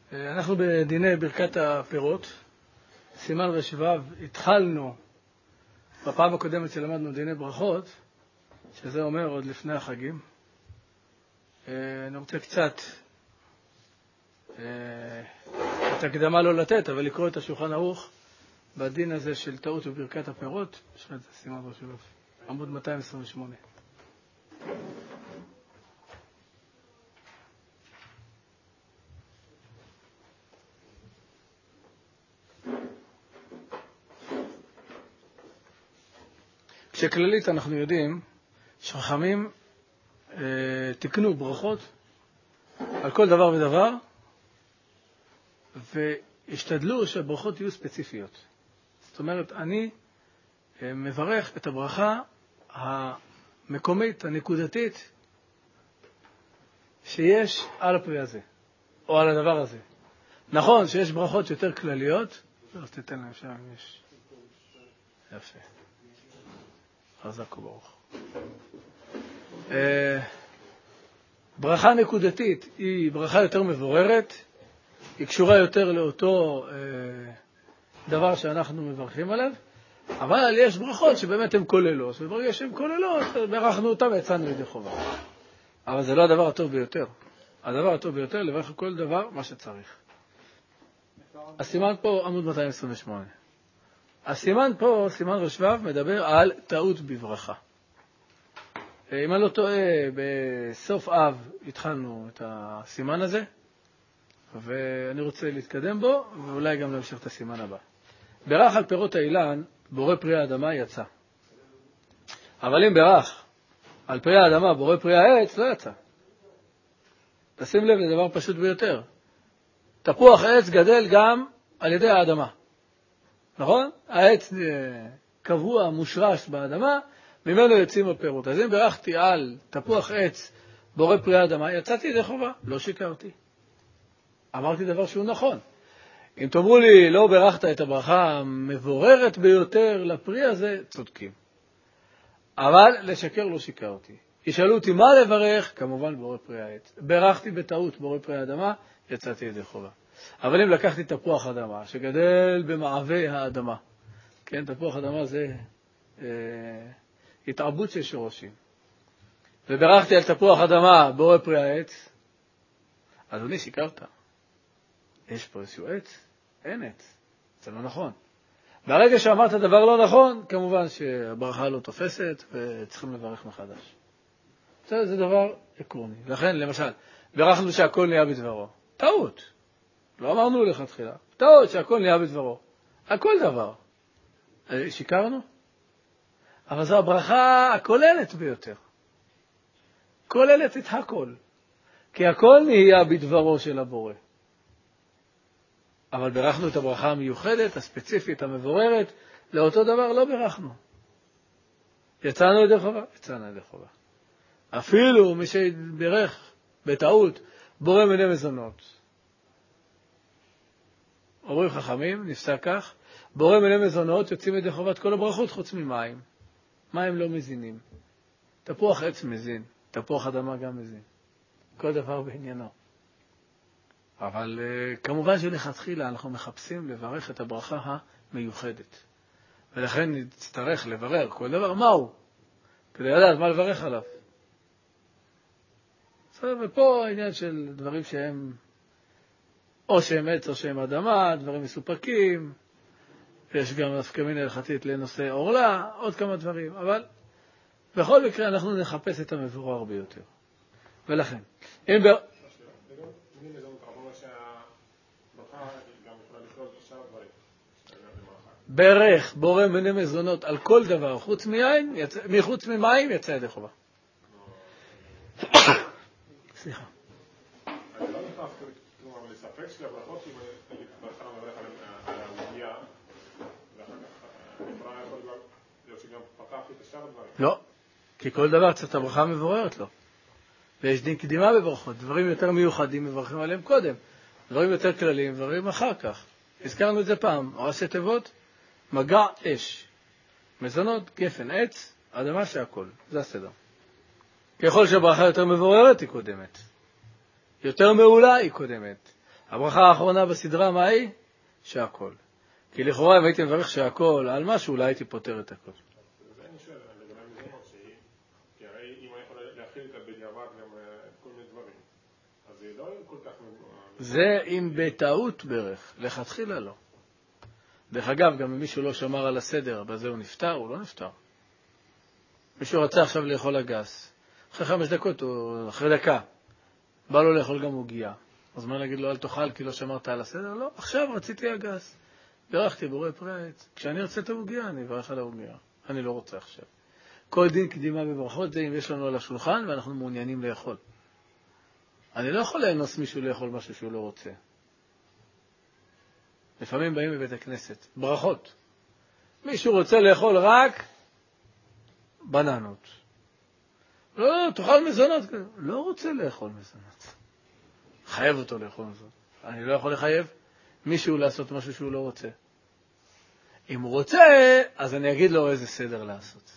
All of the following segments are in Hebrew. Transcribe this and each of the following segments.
אנחנו בדיני ברכת הפירות, סימן רשבב. התחלנו בפעם הקודמת שלמדנו דיני ברכות, שזה אומר עוד לפני החגים. אני רוצה קצת את הקדמה לא לתת, אבל לקרוא את השולחן ערוך בדין הזה של טעות וברכת הפירות. יש לך את זה, סימן רשבב, עמוד 228. כשכללית אנחנו יודעים שחכמים תקנו ברכות על כל דבר ודבר, והשתדלו שהברכות יהיו ספציפיות. זאת אומרת, אני מברך את הברכה המקומית, הנקודתית, שיש על הפרי הזה, או על הדבר הזה. נכון שיש ברכות יותר כלליות, אז תתן להם שם, יש. יפה. חזק וברוך. ברכה נקודתית היא ברכה יותר מבוררת, היא קשורה יותר לאותו דבר שאנחנו מברכים עליו, אבל יש ברכות שבאמת הן כוללות, וברגע שהן כוללות, ברכנו אותן ויצאנו ידי חובה. אבל זה לא הדבר הטוב ביותר. הדבר הטוב ביותר לברך כל דבר מה שצריך. הסימן פה עמוד 228. הסימן פה, סימן רשבב, מדבר על טעות בברכה. אם אני לא טועה, בסוף אב התחלנו את הסימן הזה, ואני רוצה להתקדם בו, ואולי גם להמשיך את הסימן הבא. ברך על פירות האילן, בורא פרי האדמה יצא. אבל אם ברך על פרי האדמה, בורא פרי העץ, לא יצא. תשים לב לדבר פשוט ביותר. תפוח עץ גדל גם על ידי האדמה. נכון? העץ קבוע, מושרש באדמה, ממנו יוצאים הפירות. אז אם ברכתי על תפוח עץ, בורא פרי האדמה, יצאתי ידי חובה, לא שיקרתי. אמרתי דבר שהוא נכון. אם תאמרו לי, לא ברכת את הברכה המבוררת ביותר לפרי הזה, צודקים. אבל לשקר לא שיקרתי. ישאלו אותי מה לברך, כמובן בורא פרי העץ. ברכתי בטעות בורא פרי האדמה, יצאתי ידי חובה. אבל אם לקחתי תפוח אדמה שגדל במעבי האדמה, כן, תפוח אדמה זה התערבות של שורשים, וברכתי על תפוח אדמה בורא פרי העץ, אדוני, שיקרת. יש פה איזשהו עץ? אין עץ. זה לא נכון. ברגע שאמרת דבר לא נכון, כמובן שהברכה לא תופסת וצריכים לברך מחדש. זה דבר עקרוני. לכן, למשל, ברכנו שהכל נהיה בדברו. טעות. לא אמרנו לך תחילה. טעות שהכל נהיה בדברו. על כל דבר. שיקרנו? אבל זו הברכה הכוללת ביותר. כוללת את הכל. כי הכל נהיה בדברו של הבורא. אבל ברכנו את הברכה המיוחדת, הספציפית, המבוררת, לאותו דבר לא ברכנו. יצאנו ידי חובה? יצאנו ידי חובה. אפילו מי שברך בטעות בורא מיני מזונות. אומרים חכמים, נפסק כך, בורא מיני מזונות יוצאים ידי חובת כל הברכות חוץ ממים. מים לא מזינים. תפוח עץ מזין, תפוח אדמה גם מזין. כל דבר בעניינו. אבל כמובן שלכתחילה אנחנו מחפשים לברך את הברכה המיוחדת. ולכן נצטרך לברר כל דבר מהו, כדי לדעת מה לברך עליו. ופה העניין של דברים שהם או שהם עץ או שהם אדמה, דברים מסופקים, יש גם נפקא מינה הלכתית לנושא אורלה, עוד כמה דברים, אבל בכל מקרה אנחנו נחפש את המבורר ביותר. ולכן, אם ברך בורא מיני מזונות על כל דבר חוץ מיין, מחוץ ממים יצא ידי חובה. סליחה. אני לא נכנס לספק של הברכות אם אני בהתחלה מברך על העוגיה ואחר כך אני יכול להיות שגם פתחתי את השאר הדברים. לא, כי כל דבר צריך את הברכה מבוררת לו. ויש דין קדימה בברכות. דברים יותר מיוחדים מברכים עליהם קודם. דברים יותר כלליים, דברים אחר כך. הזכרנו את זה פעם. ראשי תיבות, מגע אש. מזונות, גפן, עץ, אדמה שהכל. זה הסדר. ככל שהברכה יותר מבוררת היא קודמת. יותר מעולה היא קודמת. הברכה האחרונה בסדרה, מה היא? שהכל. כי לכאורה אם הייתי מברך שהכל על משהו, אולי הייתי פותר את הכל. זה אני שואל, לגבי מזונות, כי הרי אם אני יכול להכיל את בדיעבד גם כל מיני דברים, אז זה לא כל כך... זה אם בטעות ברך, לכתחילה לא. דרך אגב, גם אם מישהו לא שמר על הסדר, בזה הוא נפטר, הוא לא נפטר. מישהו רצה עכשיו לאכול אגס. אחרי 5 דקות, או אחרי דקה, בא לו לאכול גם עוגיה. אז מה להגיד לו, אל תאכל כי לא שמרת על הסדר? לא, עכשיו רציתי אגס. ברכתי בורא פרי העץ. כשאני ארצה את העוגיה, אני אברך על העוגיה. אני לא רוצה עכשיו. כל דין קדימה בברכות זה אם יש לנו על השולחן ואנחנו מעוניינים לאכול. אני לא יכול לאנוס מישהו לאכול משהו שהוא לא רוצה. לפעמים באים בבית הכנסת, ברכות. מישהו רוצה לאכול רק בננות. לא, תאכל מזונות. לא רוצה לאכול מזונות. חייב אותו לאכול מזונות. אני לא יכול לחייב מישהו לעשות משהו שהוא לא רוצה. אם הוא רוצה, אז אני אגיד לו איזה סדר לעשות.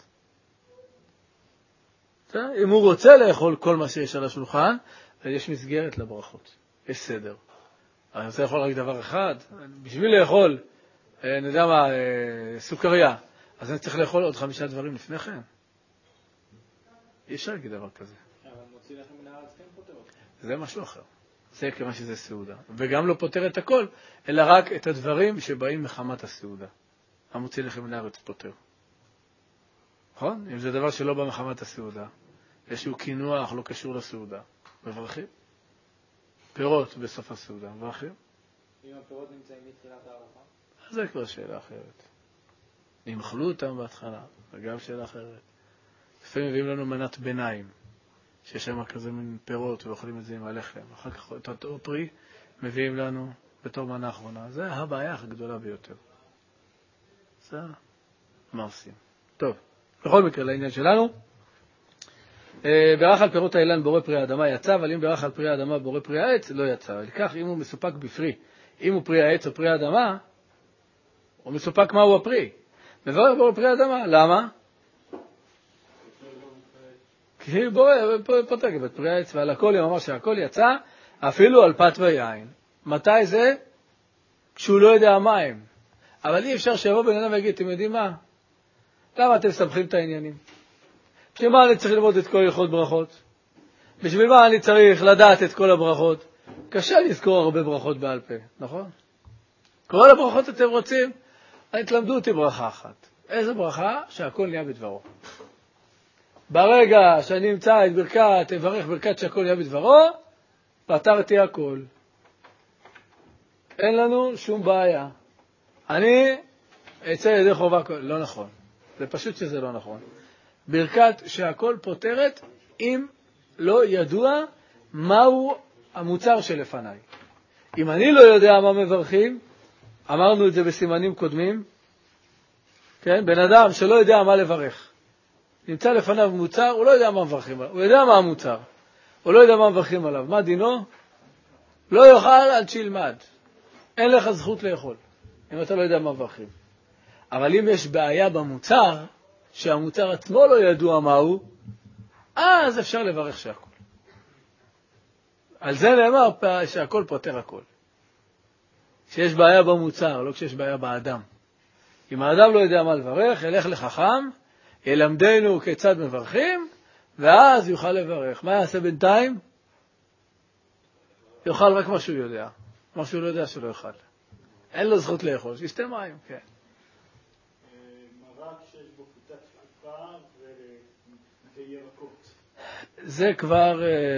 אם הוא רוצה לאכול כל מה שיש על השולחן, יש מסגרת לברכות. יש סדר. אני רוצה לאכול רק דבר אחד. בשביל לאכול, אני יודע מה, סוכריה, אז אני צריך לאכול עוד 5 דברים לפני כן. אי אפשר להגיד דבר כזה. אבל מוציא לכם מן הארץ כן פותר אותך. זה משהו אחר. זה כמה שזה סעודה. וגם לא פותר את הכל, אלא רק את הדברים שבאים מחמת הסעודה. המוציא לכם מן הארץ פותר. נכון? אם זה דבר שלא בא מחמת הסעודה, איזשהו כינוח לא קשור לסעודה, מברכים. פירות בסוף הסעודה, מברכים. אם הפירות נמצאים מתחילת הארוחה? זה כבר שאלה אחרת. אם אכלו אותם בהתחלה, זה גם שאלה אחרת. לפעמים מביאים לנו מנת ביניים, שיש שם כזה מין פירות ואוכלים את זה עם הלחם. אחר כך את אותו פרי מביאים לנו בתור מנה האחרונה. זה הבעיה הגדולה ביותר. זה מה עושים. טוב, בכל מקרה לעניין שלנו, ברך על פירות האילן בורא פרי האדמה יצא, אבל אם ברך על פרי האדמה בורא פרי העץ לא יצא. ולכך אם הוא מסופק בפרי, אם הוא פרי העץ או פרי האדמה, הוא מסופק מהו הפרי. מברך בורא פרי האדמה, למה? כי בורא פותק את פרי העץ, ועל הכל אמר שהכל יצא, אפילו על פת ויין. מתי זה? כשהוא לא יודע מה הם. אבל אי אפשר שיבוא בן אדם ויגיד, אתם יודעים מה? למה אתם מסבכים את העניינים? בשביל מה אני צריך ללמוד את כל הלכות ברכות? בשביל מה אני צריך לדעת את כל הברכות? קשה לזכור הרבה ברכות בעל פה, נכון? כל הברכות אתם רוצים? אני תלמדו אותי ברכה אחת. איזה ברכה? שהכל נהיה בדברו. ברגע שאני אמצא את ברכת, תברך ברכת שהכל נהיה בדברו, פתרתי הכל. אין לנו שום בעיה. אני אצא ידי חובה, לא נכון. זה פשוט שזה לא נכון. ברכת שהכל פותרת אם לא ידוע מהו המוצר שלפניי. אם אני לא יודע מה מברכים, אמרנו את זה בסימנים קודמים, כן? בן אדם שלא יודע מה לברך. נמצא לפניו מוצר, הוא לא יודע מה מברכים עליו. הוא יודע מה המוצר. הוא לא יודע מה מברכים עליו. מה דינו? לא יאכל עד שילמד. אין לך זכות לאכול, אם אתה לא יודע מה מברכים. אבל אם יש בעיה במוצר, שהמוצר עצמו לא ידוע מהו, אז אפשר לברך שהכל. על זה נאמר שהכל פותר הכל. כשיש בעיה במוצר, לא כשיש בעיה באדם. אם האדם לא יודע מה לברך, ילך לחכם, ילמדנו כיצד מברכים, ואז יוכל לברך. מה יעשה בינתיים? יאכל רק מה שהוא יודע. מה שהוא לא יודע שלא יאכל. אין לו זכות לאכול, שישתה מים, כן. מרק שיש בו פיתת שקופה וירקות. זה כבר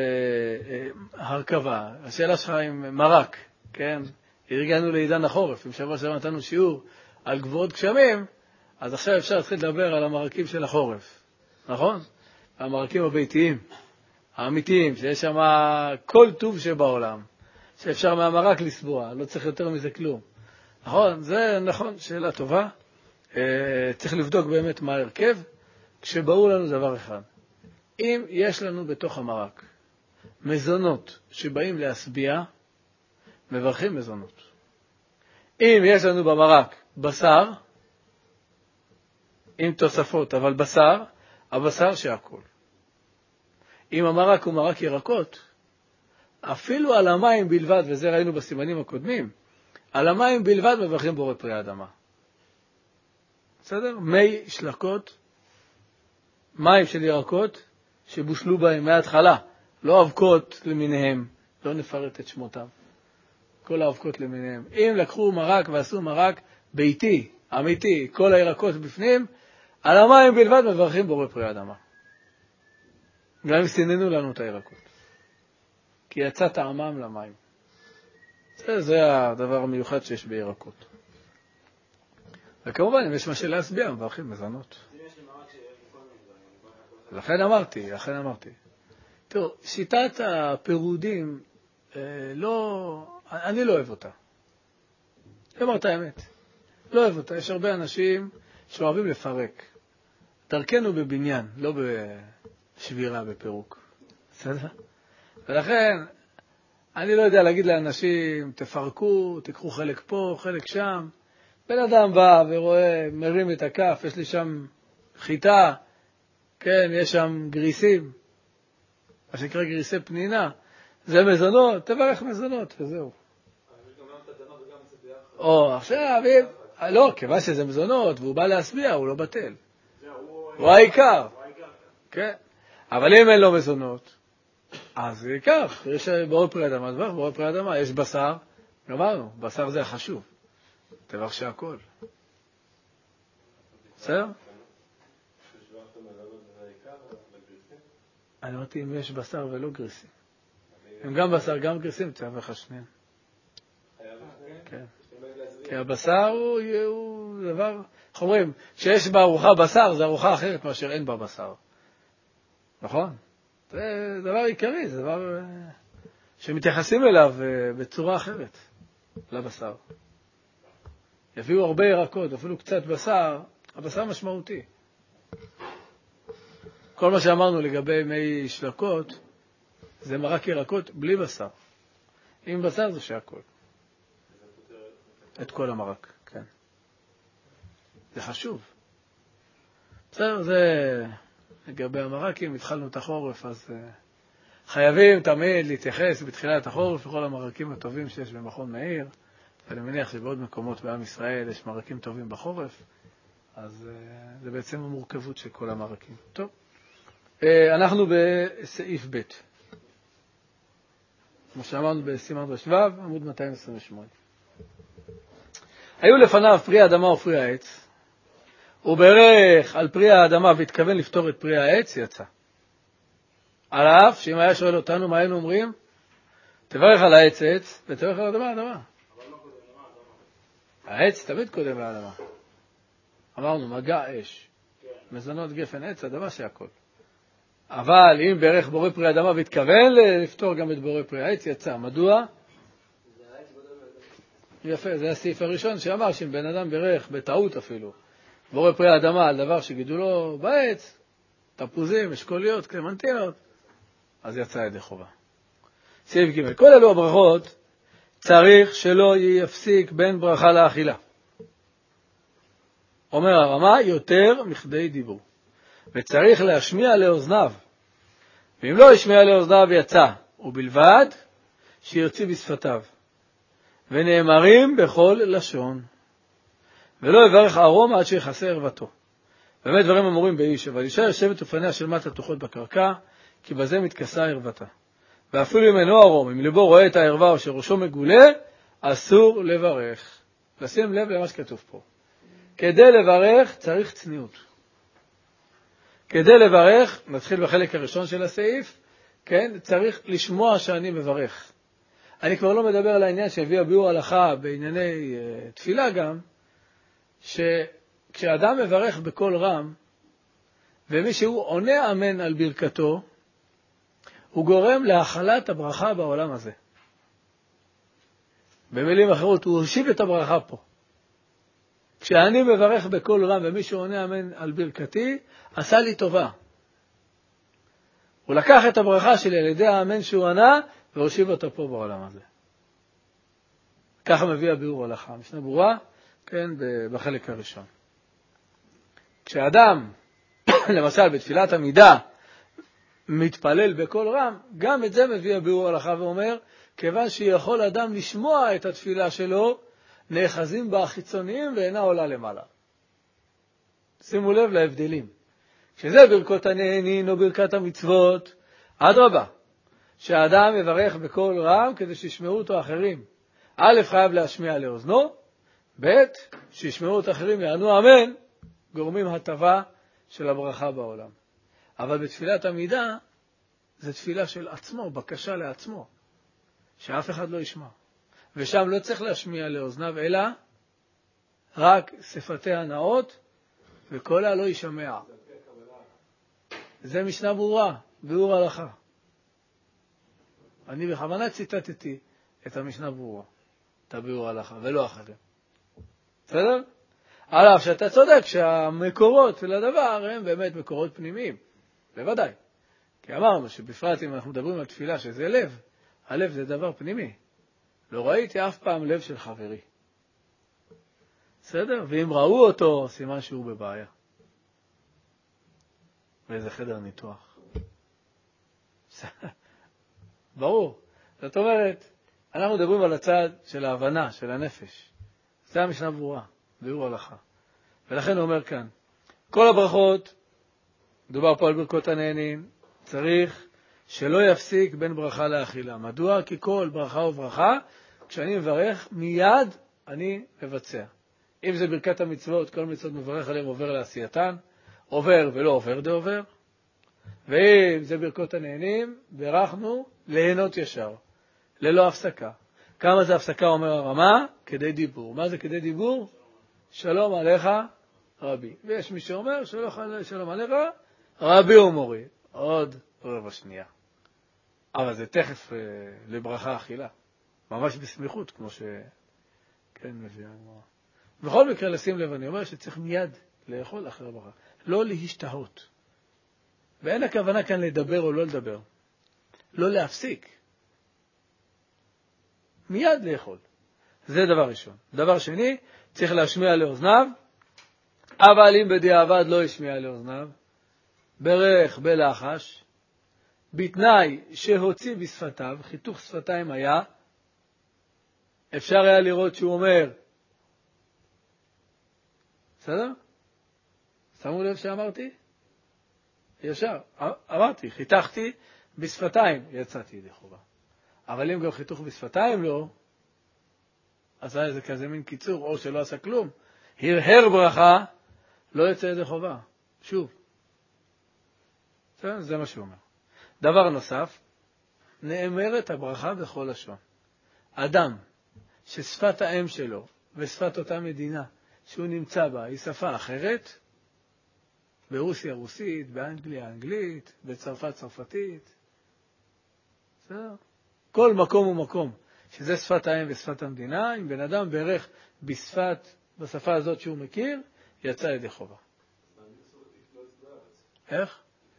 הרכבה. השאלה שלך עם מרק, כן? הרגענו לעידן החורף. אם שבוע שבוע נתנו שיעור על גבוהות גשמים, אז עכשיו אפשר להתחיל לדבר על המרקים של החורף. נכון? המרקים הביתיים, האמיתיים, שיש שם כל טוב שבעולם. שאפשר מהמרק לסבוע, לא צריך יותר מזה כלום. נכון? זה נכון, שאלה טובה. צריך לבדוק באמת מה הרכב, כשברור לנו דבר אחד. אם יש לנו בתוך המרק מזונות שבאים להסביע, מברכים מזונות. אם יש לנו במרק בשר, עם תוספות, אבל בשר, הבשר שהכל. אם המרק הוא מרק ירקות, אפילו על המים בלבד, וזה ראינו בסימנים הקודמים, על המים בלבד מברכים בורא פרי האדמה. בסדר? מי שלקות, מים של ירקות, שבושלו בהם מההתחלה, לא אבקות למיניהם, לא נפרט את שמותם, כל האבקות למיניהם. אם לקחו מרק ועשו מרק ביתי, אמיתי, כל הירקות בפנים, על המים בלבד מברכים בורא פרי האדמה. גם אם סיננו לנו את הירקות. כי יצא טעמם למים. זה הדבר המיוחד שיש בירקות. וכמובן, אם יש מה להסביע, מברכים מזונות. לכן אמרתי. תראו, שיטת הפירודים, אני לא אוהב אותה. אמרת את האמת. לא אוהב אותה. יש הרבה אנשים שאוהבים לפרק. דרכנו בבניין, לא בשבירה, בפירוק. בסדר? ולכן, אני לא יודע להגיד לאנשים, תפרקו, תיקחו חלק פה, חלק שם. בן אדם בא ורואה, מרים את הכף, יש לי שם חיטה, כן, יש שם גריסים, מה שנקרא גריסי פנינה, זה מזונות, תברך מזונות, וזהו. או, עכשיו, לא, כיוון שזה מזונות, והוא בא להסביע, הוא לא בטל. הוא העיקר. כן. אבל אם אין לו מזונות, אז ייקח, יש בורא פרי אדמה, אז בורא פרי אדמה, יש בשר, אמרנו, בשר זה החשוב. תברך שהכל. בסדר? אני אמרתי, אם יש בשר ולא גריסים. אם גם בשר, גם גריסים, תברך שניהם. כן. כי הבשר הוא דבר, איך אומרים, שיש בארוחה בשר, זה ארוחה אחרת מאשר אין בה בשר. נכון? זה דבר עיקרי, זה דבר שמתייחסים אליו בצורה אחרת, לבשר. יביאו הרבה ירקות, אפילו קצת בשר, הבשר משמעותי. כל מה שאמרנו לגבי מי שלקות, זה מרק ירקות בלי בשר. עם בשר זה שהכל. את כל המרק, כן. זה חשוב. בסדר, זה לגבי המרקים, התחלנו את החורף, אז חייבים תמיד להתייחס בתחילת החורף לכל המרקים הטובים שיש במכון מאיר, ואני מניח שבעוד מקומות בעם ישראל יש מרקים טובים בחורף, אז זה בעצם המורכבות של כל המרקים. טוב, אנחנו בסעיף ב', כמו שאמרנו בסימן רש"ו, עמוד 228. היו לפניו פרי האדמה ופרי העץ, הוא ברך על פרי האדמה והתכוון לפתור את פרי העץ, יצא. על אף שאם היה שואל אותנו מה היינו אומרים, תברך על העץ עץ ותברך על האדמה אדמה. העץ תמיד קודם לאדמה. אמרנו מגע אש, מזונות גפן עץ, אדמה שהכל. אבל אם ברך בורא פרי האדמה והתכוון לפתור גם את בורא פרי העץ, יצא. מדוע? יפה, זה הסעיף הראשון שאמר שאם בן אדם ברך בטעות אפילו בורא פרי האדמה על דבר שגידולו בעץ, תפוזים, אשכוליות, קלמנטינות, אז יצא ידי חובה. סעיף ג' כל אלו הברכות צריך שלא יפסיק בין ברכה לאכילה. אומר הרמה, יותר מכדי דיבור. וצריך להשמיע לאוזניו. ואם לא ישמיע לאוזניו יצא, ובלבד שיוציא בשפתיו. ונאמרים בכל לשון. ולא יברך ארום עד שיחסה ערוותו. באמת דברים אמורים באיש, אבל אישה יושבת ופניה של מטה תוחות בקרקע, כי בזה מתכסה ערוותה. ואפילו אם אינו ארום, אם ליבו רואה את הערווה או שראשו מגולה, אסור לברך. לשים לב למה שכתוב פה. כדי לברך צריך צניעות. כדי לברך, נתחיל בחלק הראשון של הסעיף, כן, צריך לשמוע שאני מברך. אני כבר לא מדבר על העניין שהביא הביאור הלכה בענייני תפילה גם, שכשאדם מברך בקול רם, ומישהו עונה אמן על ברכתו, הוא גורם להחלת הברכה בעולם הזה. במילים אחרות, הוא הושיב את הברכה פה. כשאני מברך בקול רם ומישהו עונה אמן על ברכתי, עשה לי טובה. הוא לקח את הברכה שלי על ידי האמן שהוא ענה, והושיב אותה פה בעולם הזה. ככה מביא הביאור הלכה. משנה ברורה, כן, בחלק הראשון. כשאדם, למשל בתפילת עמידה, מתפלל בקול רם, גם את זה מביא הביאור הלכה ואומר, כיוון שיכול אדם לשמוע את התפילה שלו, נאחזים בה החיצוניים ואינה עולה למעלה. שימו לב להבדלים. כשזה ברכות הנהנין או ברכת המצוות, אדרבה, שהאדם יברך בקול רם כדי שישמעו אותו אחרים. א', חייב להשמיע לאוזנו, ב', שישמעו את אחרים יענו אמן, גורמים הטבה של הברכה בעולם. אבל בתפילת עמידה, זה תפילה של עצמו, בקשה לעצמו, שאף אחד לא ישמע. ושם לא צריך להשמיע לאוזניו, אלא רק שפתי הנאות, וקולה לא ישמע. זה משנה ברורה, ביאור הלכה. אני בכוונה ציטטתי את המשנה ברורה, את הביאור הלכה, ולא אחרים. בסדר? על אף שאתה צודק שהמקורות לדבר הם באמת מקורות פנימיים. בוודאי. כי אמרנו שבפרט אם אנחנו מדברים על תפילה שזה לב, הלב זה דבר פנימי. לא ראיתי אף פעם לב של חברי. בסדר? ואם ראו אותו, סימן שהוא בבעיה. באיזה חדר ניתוח. ברור. זאת אומרת, אנחנו מדברים על הצד של ההבנה, של הנפש. זה המשנה ברורה, ביאור הלכה. ולכן הוא אומר כאן, כל הברכות, מדובר פה על ברכות הנהנין, צריך שלא יפסיק בין ברכה לאכילה. מדוע? כי כל ברכה וברכה, כשאני מברך, מיד אני מבצע. אם זה ברכת המצוות, כל מצוות מברך עליהם עובר לעשייתן, עובר ולא עובר דה עובר. ואם זה ברכות הנהנים, ברכנו ליהנות ישר, ללא הפסקה. כמה זה הפסקה אומר הרמה? כדי דיבור. מה זה כדי דיבור? שלום עליך רבי. ויש מי שאומר שלום עליך רבי ומורי. עוד רבע שנייה. אבל זה תכף לברכה אכילה. ממש בסמיכות, כמו שכן מביא הגמרא. בכל מקרה לשים לב, אני אומר שצריך מיד לאכול אחרי הברכה. לא להשתהות. ואין הכוונה כאן לדבר או לא לדבר. לא להפסיק. מיד לאכול. זה דבר ראשון. דבר שני, צריך להשמיע לאוזניו, אבל אם בדיעבד לא ישמיע לאוזניו, ברך בלחש, בתנאי שהוציא בשפתיו, חיתוך שפתיים היה, אפשר היה לראות שהוא אומר, בסדר? שמו לב שאמרתי? ישר, אמרתי, חיתכתי בשפתיים, יצאתי ידי חובה. אבל אם גם חיתוך בשפתיים לא, אז היה איזה כזה מין קיצור, או שלא עשה כלום, הרהר ברכה, לא יצא ידי חובה. שוב. זה מה שהוא אומר. דבר נוסף, נאמרת הברכה בכל לשון. אדם ששפת האם שלו ושפת אותה מדינה שהוא נמצא בה היא שפה אחרת, ברוסיה רוסית, באנגליה אנגלית, בצרפת צרפתית, בסדר? כל מקום ומקום שזה שפת האם ושפת המדינה, אם בן אדם בערך בשפה הזאת שהוא מכיר, יצא ידי חובה. איך?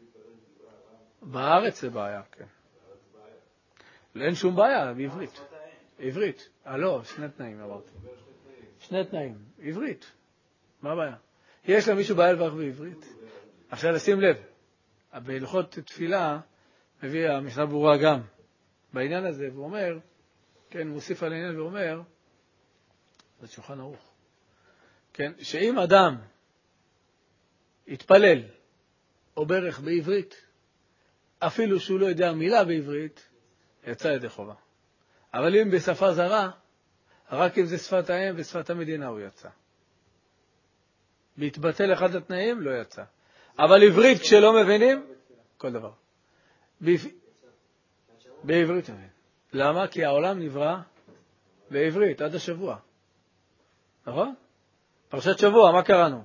בארץ זה בעיה, כן. אין שום בעיה, בעברית. עברית. לא, שני תנאים אמרתי. שני תנאים. עברית. מה הבעיה? יש למישהו בעיה לברך בעברית? עכשיו לשים לב, בהלכות תפילה מביא המשנה ברורה גם בעניין הזה, והוא אומר, כן, מוסיף על העניין ואומר, זה שולחן ערוך, כן, שאם אדם יתפלל או ברך בעברית, אפילו שהוא לא יודע מילה בעברית, יצא ידי חובה. אבל אם בשפה זרה, רק אם זה שפת האם ושפת המדינה הוא יצא. בהתבטל אחד התנאים לא יצא. אבל עברית כשלא מבינים, כל דבר. בעברית מבין. למה? כי העולם נברא בעברית עד השבוע. נכון? פרשת שבוע, מה קראנו?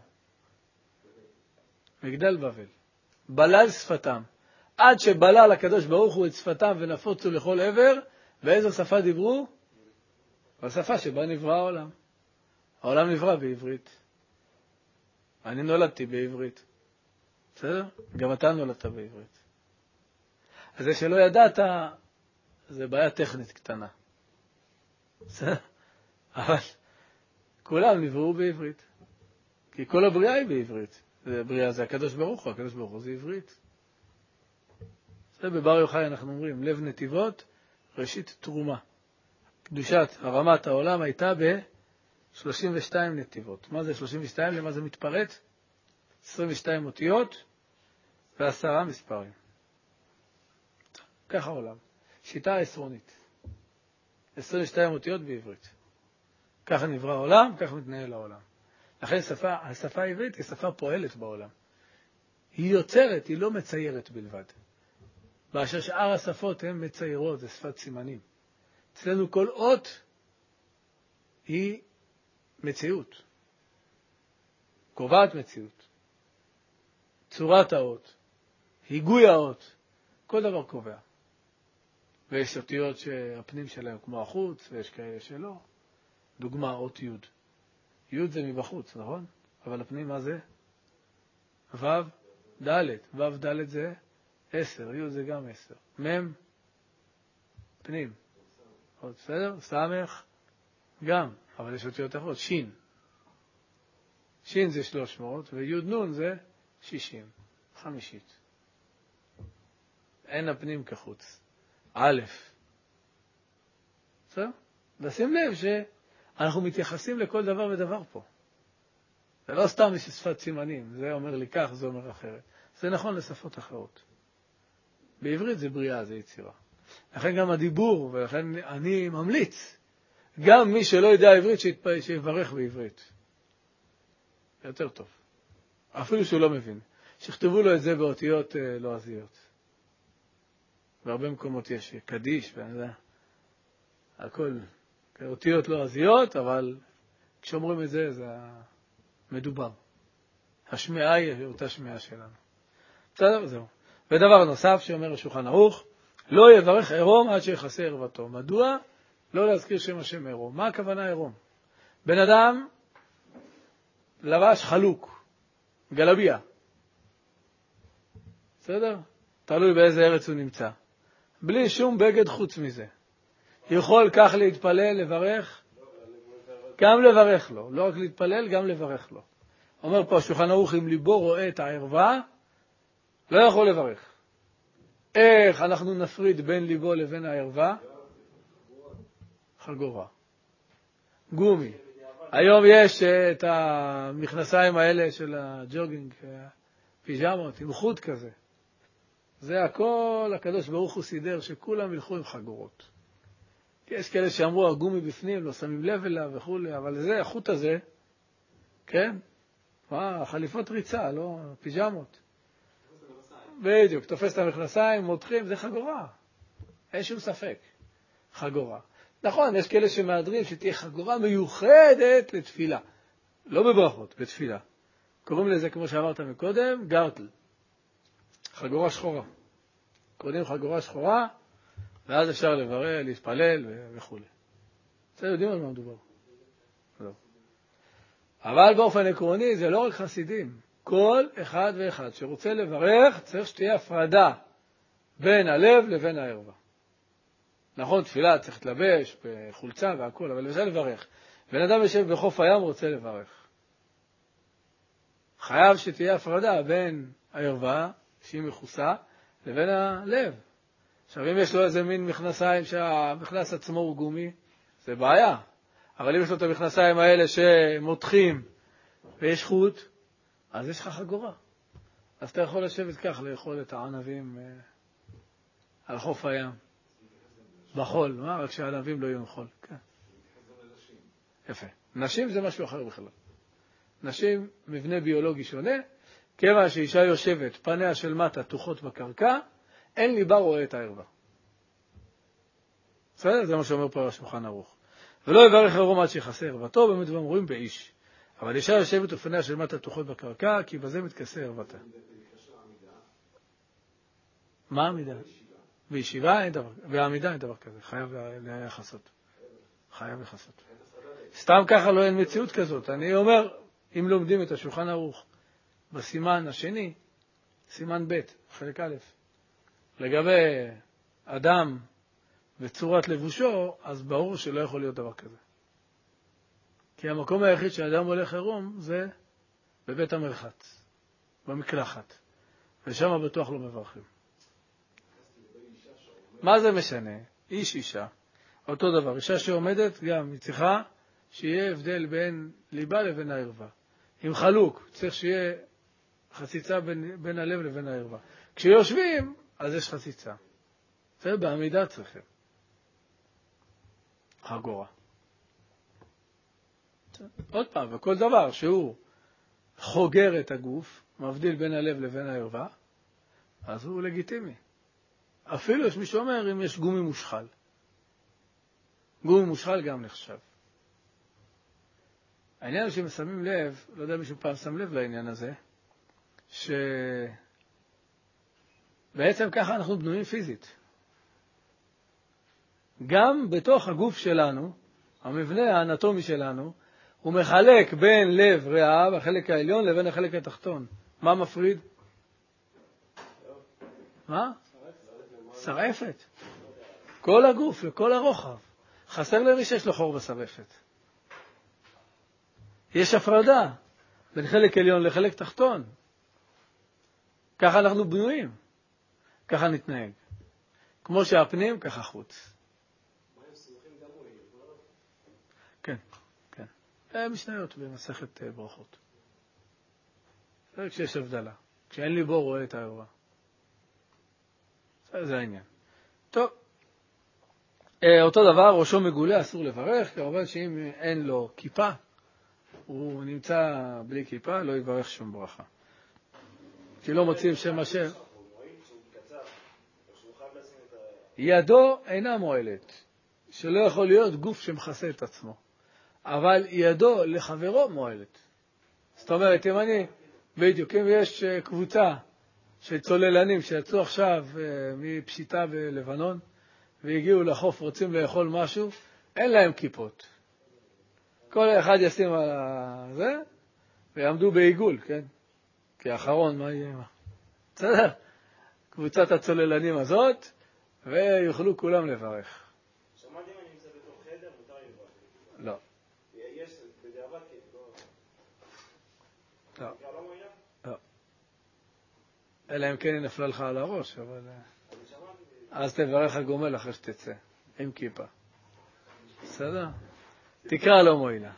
מגדל בבל. בלל שפתם. עד שבלל הקדוש ברוך הוא את שפתם ונפוצו לכל עבר, באיזו שפה דיברו? בשפה שבה נברא העולם. העולם נברא בעברית. אני נולדתי בעברית. בסדר? גם אתה נולדת בעברית. אז זה שלא ידעת, זה בעיה טכנית קטנה. בסדר? אבל כולם נבראו בעברית. כי כל הבריאה היא בעברית. הבריאה זה הקדוש ברוך הוא, הקדוש ברוך הוא זה עברית. זה בבר יוחאי אנחנו אומרים, לב נתיבות, ראשית תרומה. קדושת הרמת העולם הייתה ב-32 נתיבות. מה זה 32? למה זה מתפרט? 22 אותיות ו10 מספרים. ככה העולם. שיטה עשרונית. 22 אותיות בעברית. ככה נברא העולם, ככה מתנהל העולם. לכן השפה העברית היא שפה פועלת בעולם. היא יוצרת, היא לא מציירת בלבד. באשר שאר השפות הן מציירות, זה שפת סימנים. אצלנו כל אות היא מציאות. קובעת מציאות. צורת האות, היגוי האות, כל דבר קובע. ויש אותיות שהפנים שלהם כמו החוץ, ויש כאלה שלא. דוגמה, אות י'. י' זה מבחוץ, נכון? אבל הפנים מה זה? ו' ד'. ו' ד' זה 10, י' זה גם 10. מ' פנים. עוד בסדר? סמך גם, אבל יש אותיות אחרות. שין. שין זה 300, וי' נ' זה 60. חמישית. אין הפנים כחוץ. א'. בסדר? ושים לב שאנחנו מתייחסים לכל דבר ודבר פה. זה לא סתם שפת סימנים. זה אומר לי כך, זה אומר אחרת. זה נכון לשפות אחרות. בעברית זה בריאה, זה יצירה. לכן גם הדיבור, ולכן אני ממליץ, גם מי שלא יודע עברית שיברך בעברית. יותר טוב. אפילו שהוא לא מבין. שכתבו לו את זה באותיות לועזיות. בהרבה מקומות יש קדיש, הכל אותיות לועזיות, אבל כשאומרים את זה, זה מדובר. השמיעה היא אותה שמיעה שלנו. בסדר? זהו. ודבר נוסף שאומר השולחן ערוך, לא יברך עירום עד שיחסה ערוותו. מדוע? לא להזכיר שם השם עירום. מה הכוונה עירום? בן אדם לבש חלוק, גלביה. בסדר? תלוי באיזה ארץ הוא נמצא. בלי שום בגד חוץ מזה. יכול כך להתפלל, לברך? גם לברך לו. לא רק להתפלל, גם לברך לו. אומר פה השולחן ערוך, אם ליבו רואה את הערווה, לא יכול לברך. איך אנחנו נפריד בין ליבו לבין הערווה? חגורה. גומי. היום יש את המכנסיים האלה של הג'וגינג, פיג'מות, עם חוט כזה. זה הכל הקדוש ברוך הוא סידר, שכולם ילכו עם חגורות. יש כאלה שאמרו, הגומי בפנים, לא שמים לב אליו וכו', אבל זה, החוט הזה, כן? חליפות ריצה, לא פיג'מות. בדיוק, תופס את המכנסיים, מותחים, זה חגורה. אין שום ספק. חגורה. נכון, יש כאלה שמאדרים שתהיה חגורה מיוחדת לתפילה. לא בברכות, בתפילה. קוראים לזה, כמו שאמרת מקודם, גרטל. חגורה שחורה. קוראים חגורה שחורה, ואז אפשר לברר, להתפלל וכו'. אתם יודעים על מה מדובר. לא. אבל באופן עקרוני זה לא רק חסידים. כל אחד ואחד שרוצה לברך צריך שתהיה הפרדה בין הלב לבין הערווה. נכון, תפילה צריך להתלבש בחולצה והכל, אבל אפשר לברך. בן אדם יושב בחוף הים רוצה לברך. חייב שתהיה הפרדה בין הערווה, שהיא מכוסה, לבין הלב. עכשיו, אם יש לו איזה מין מכנסיים שהמכנס עצמו הוא גומי, זה בעיה. אבל אם יש לו את המכנסיים האלה שמותחים ויש חוט, אז יש לך חגורה. אז אתה יכול לשבת כך, לאכול את הענבים על חוף הים. בחול, מה? רק שהענבים לא יהיו מחול. כן. יפה. נשים זה משהו אחר בכלל. נשים, מבנה ביולוגי שונה, כיוון שאישה יושבת, פניה של מטה תוחות בקרקע, אין ליבה רואה את הערווה. בסדר? זה מה שאומר פה השולחן ערוך. ולא יברך עירום עד שיחסה ערוותו, באמת דברים רואים באיש. אבל אישה יושבת ופניה של מטה תוחות בקרקע, כי בזה מתכסה ערוותה. מה העמידה? בישיבה אין דבר, והעמידה אין דבר כזה. חייב לחסות. חייב לחסות. סתם ככה לא אין מציאות כזאת. אני אומר, אם לומדים את השולחן ערוך בסימן השני, סימן ב', חלק א', לגבי אדם וצורת לבושו, אז ברור שלא יכול להיות דבר כזה. כי המקום היחיד שאדם הולך עירום זה בבית המרחץ, במקלחת. ושם בטוח לא מברכים. מה זה משנה? איש אישה. אותו דבר, אישה שעומדת גם, היא צריכה שיהיה הבדל בין ליבה לבין הערווה. אם חלוק, צריך שיהיה חציצה בין הלב לבין הערווה. כשיושבים, אז יש חציצה. זה בעמידה צריכים. חגורה. עוד פעם, וכל דבר שהוא חוגר את הגוף, מבדיל בין הלב לבין הערווה, אז הוא לגיטימי. אפילו יש מי שאומר אם יש גומי מושחל. גומי מושחל גם נחשב. העניין הוא ששמים לב, לא יודע מישהו פעם שם לב לעניין הזה, שבעצם ככה אנחנו בנויים פיזית. גם בתוך הגוף שלנו, המבנה האנטומי שלנו, הוא מחלק בין לב ריאה, החלק העליון, לבין החלק התחתון. מה מפריד? מה? שרעפת. כל הגוף, לכל הרוחב. חסר למי שיש לו חור בשרעפת. יש הפרדה בין חלק עליון לחלק תחתון. ככה אנחנו בנויים. ככה נתנהג. כמו שהפנים, ככה חוץ. כן, כן. משניות במסכת ברכות. זה כשיש הבדלה. כשאין לי בור רואה את הערווה. זה העניין. טוב. אותו דבר, ראשו מגולה, אסור לברך, כמובן שאם אין לו כיפה, הוא נמצא בלי כיפה, לא יברך שום ברכה. כי לא מוצאים שם השם. ידו אינה מועלת, שלא יכול להיות גוף שמכסה את עצמו. אבל ידו לחברו מועלת. זאת אומרת, אם אני, בדיוק, אם יש קבוצה של צוללנים שיצאו עכשיו מפשיטה בלבנון, והגיעו לחוף, רוצים לאכול משהו, אין להם כיפות. כל אחד ישים על זה, ויעמדו בעיגול, כן? כי האחרון, מה יהיה? בסדר? קבוצת הצוללנים הזאת, ויוכלו כולם לברך. שמעתי אם אני נמצא בתוך חדר, מותר לברך. לא. יש בדיעבד, לא. לא. לא מועילה? לא. אלא אם כן היא נפלה לך על הראש, אבל... אז תברך הגומל אחרי שתצא, עם כיפה. בסדר? תקרא לא מועילה.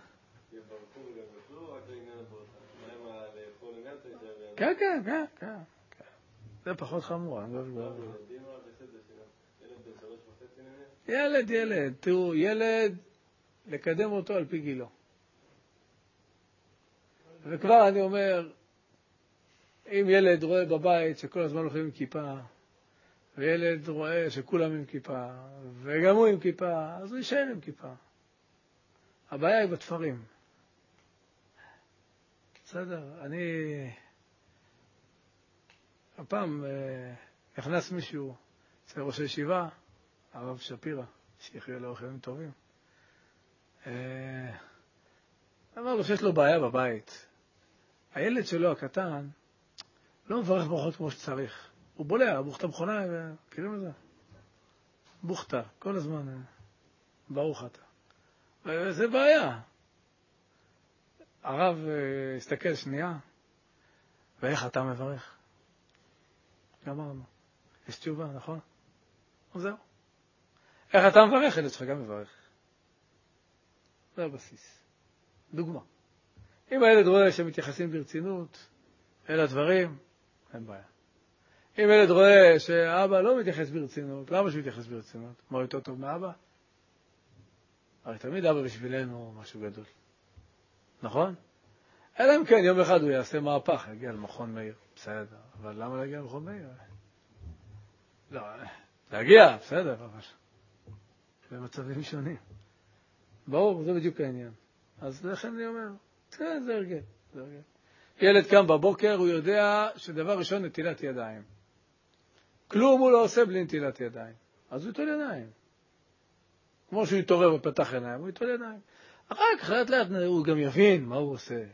כן, כן, כן, כן. זה פחות חמור. ילד. תראו, ילד, לקדם אותו על פי גילו. וכבר אני אומר, אם ילד רואה בבית שכל הזמן הולכים עם כיפה, וילד רואה שכולם עם כיפה, וגם הוא עם כיפה, אז הוא יישאר עם כיפה. הבעיה היא בתפרים. בסדר, אני... הפעם הכנס מישהו, אצל ראש הישיבה, הרב שפירא, שיחיה לאורך ימים טובים. אמר לו שיש לו בעיה בבית. הילד שלו הקטן לא מברך ברכות כמו שצריך. הוא בולע, בוכתה מכונה, מכירים את זה? בוכתה, כל הזמן, ברוך אתה. וזה בעיה. הרב הסתכל שנייה, ואיך אתה מברך? גמרנו. יש תשובה, נכון? זהו. איך אתה מברך? ילד שלך גם מברך. זה הבסיס. דוגמה. אם הילד רואה שמתייחסים ברצינות אל הדברים, אין בעיה. אם ילד רואה שאבא לא מתייחס ברצינות, למה שהוא מתייחס ברצינות? מה יותר טוב מאבא? הרי תמיד אבא בשבילנו משהו גדול. נכון? אלא אם כן, יום אחד הוא יעשה מהפך, יגיע למכון מאיר. בסדר, אבל למה להגיע למכון מאיר? לא, להגיע, בסדר, אבל במצבים שונים. ברור, זה בדיוק העניין. אז לכן אני אומר, כן, זה הרגל. ילד קם בבוקר, הוא יודע שדבר ראשון נטילת ידיים. כלום הוא לא עושה בלי נטילת ידיים. אז הוא יטול ידיים. כמו שהוא יתעורר ופתח עיניים, הוא יטול ידיים. אחר כך לאט לאט הוא גם יבין מה הוא עושה.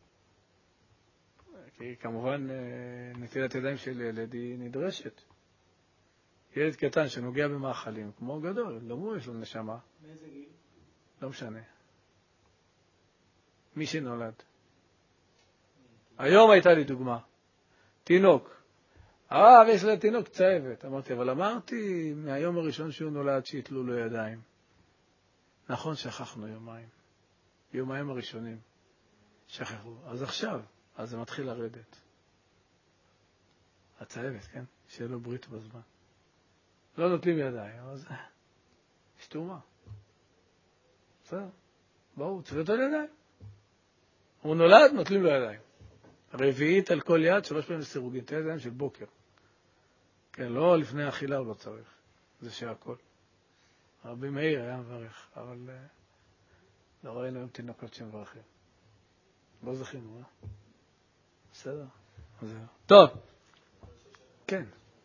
כי כמובן נטילת ידיים של ילד היא נדרשת. ילד קטן שנוגע במאכלים, כמו גדול, לא מול יש לו נשמה. מאיזה גיל? לא משנה. מי שנולד. היום הייתה לי דוגמה. תינוק. הרב, יש לתינוק צהבת. אמרתי, אבל אמרתי מהיום הראשון שהוא נולד שיתלו לו ידיים. נכון, שכחנו יומיים הראשונים. שכחו. אז עכשיו, אז זה מתחיל לרדת. הצהבת, כן? שיהיה לו ברית בזמן. לא נוטלים ידיים, אבל זה... יש תאומה. בסדר? בואו, צריך לתת ידיים. הוא נולד, נוטלים לו ידיים. רביעית על כל יד, 3 פעמים לסירוגין. תהיה ידיים של בוקר. כן, לא לפני האכילה הוא לא צריך. זה שהכל. רבי מאיר היה מברך, אבל לא ראינו היום תינוקות שמברכים. לא זכינו, בסדר? טוב. כן.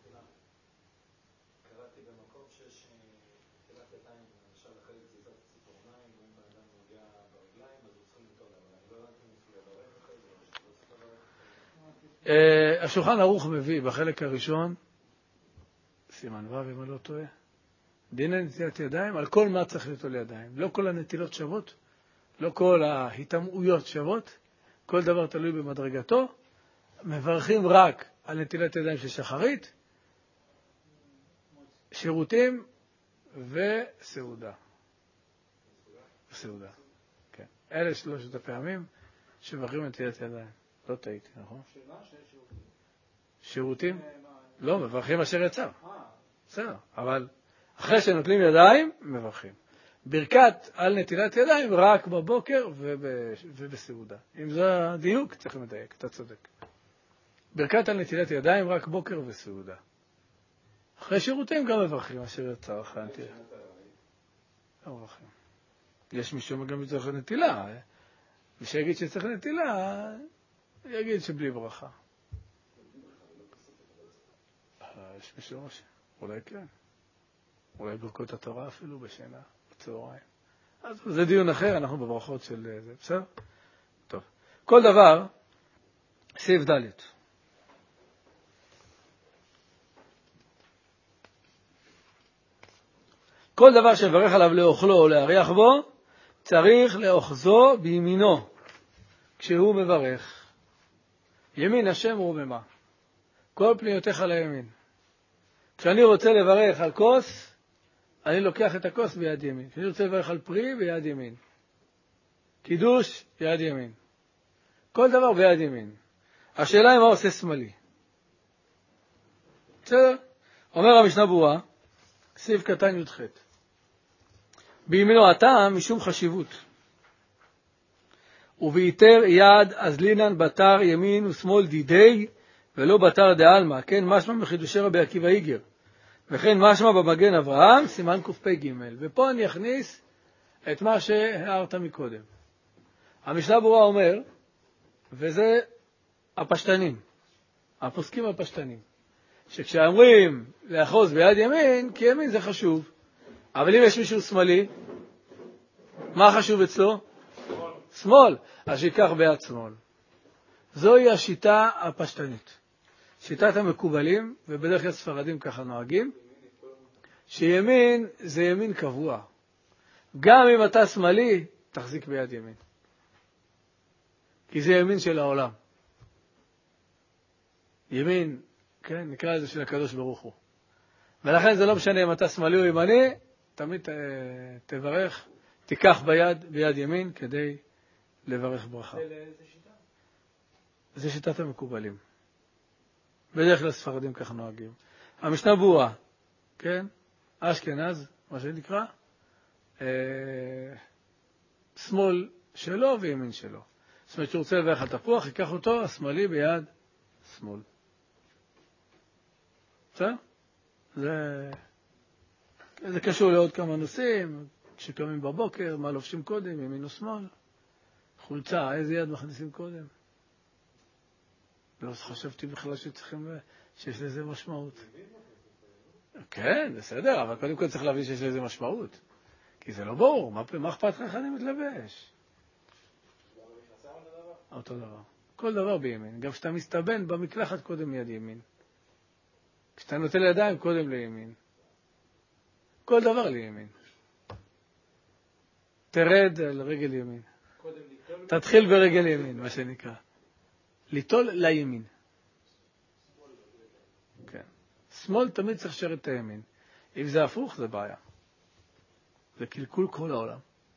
קראתי במקום שיש תחילת ידיים, למשל אחרי גזיזת ציפורניים, אם האדם נוגע ברגליים, אז הוא צריך לנטול, אבל אני לא יודעת אם הוא לברך אחרי זה, או שלא צריך לברך. השולחן ערוך מביא בחלק הראשון, סימן ו' אם אני לא טועה, דין נטילת ידיים, על כל מה צריך לטול ידיים. לא כל הנטילות שוות, לא כל ההתאמעויות שוות, כל דבר תלוי במדרגתו. מברכים רק על נטילת ידיים של שחרית, שירותים וסעודה. סעודה, כן. אלה 3 הפעמים שמברכים על נטילת ידיים. לא טעיתי, נכון? שירותים? לא, מברכים אשר יצא. בסדר, אבל אחרי שנוטלים ידיים, מברכים. ברכת על נטילת ידיים רק בבוקר ובסעודה. אם זה הדיוק, צריך לדייק, אתה צודק. ברכת על נטילת ידיים רק בוקר וסעודה. אחרי שירותים גם מברכים אשר יצא אחרי הנטילה. לא מברכים. יש מישהו גם צריך נטילה. מי שיגיד שצריך נטילה, יגיד שבלי ברכה. יש מישהו אולי כן. אולי ברכות התורה אפילו בשינה, בצהריים. אז זה דיון אחר, אנחנו בברכות של זה. בסדר? טוב. כל דבר, סעיף ד'. כל דבר שברך עליו לאוכלו או להריח בו, צריך לאוחזו בימינו, כשהוא מברך. ימין השם רוממה. כל פניותיך לימין. כשאני רוצה לברך על כוס, אני לוקח את הכוס ביד ימין. כשאני רוצה לברך על פרי, ביד ימין. קידוש, ביד ימין. כל דבר ביד ימין. השאלה היא מה עושה שמאלי. בסדר? אומר המשנה ברורה, סעיף קטן י"ח. בימינו הטעם משום חשיבות. וביתר יד אזלינן בתר ימין ושמאל דידי, ולא בתר דעלמא, כן, משמע מחידושי רבי עקיבא איגר. וכן משמע במגן אברהם, סימן קפ"ג. ופה אני אכניס את מה שהערת מקודם. המשנה ברורה אומר, וזה הפשטנים, הפוסקים הפשטנים, שכשאומרים לאחוז ביד ימין, כי ימין זה חשוב. אבל אם יש מישהו שמאלי, מה חשוב אצלו? שמאל. אז שיקח ביד שמאל. זוהי השיטה הפשטנית. שיטת המקובלים, ובדרך כלל ספרדים ככה נוהגים, שימין זה ימין קבוע. גם אם אתה שמאלי, תחזיק ביד ימין. כי זה ימין של העולם. ימין, כן, נקרא לזה של הקדוש ברוך הוא. ולכן זה לא משנה אם אתה שמאלי או ימני, תמיד תברך, תיקח ביד ימין כדי לברך ברכה. זה שיטה? זה שיטת המקובלים. בדרך כלל ספרדים כך נוהגים. המשנה ברורה, כן? אשכנז, מה שנקרא, שמאל שלו וימין שלו. זאת אומרת, שהוא רוצה לברך על תפוח, ייקח אותו, השמאלי ביד שמאל. בסדר? זה קשור לעוד כמה נושאים, כשקמים בבוקר, מה לובשים קודם, ימין או שמאל. חולצה, איזה יד מכניסים קודם? לא חשבתי בכלל שיש לזה משמעות. כן, בסדר, אבל קודם כל צריך להבין שיש לזה משמעות. כי זה לא ברור, מה אכפת לך איך אני מתלבש? אותו דבר. כל דבר בימין. גם כשאתה מסתבן במקלחת קודם יד ימין. כשאתה נוטל ידיים קודם לימין. כל דבר לימין. תרד על רגל ימין. תתחיל ברגל ימין, מה שנקרא. ליטול לימין. שמאל תמיד צריך לשרת את הימין. אם זה הפוך, זה בעיה. זה קלקול כל העולם.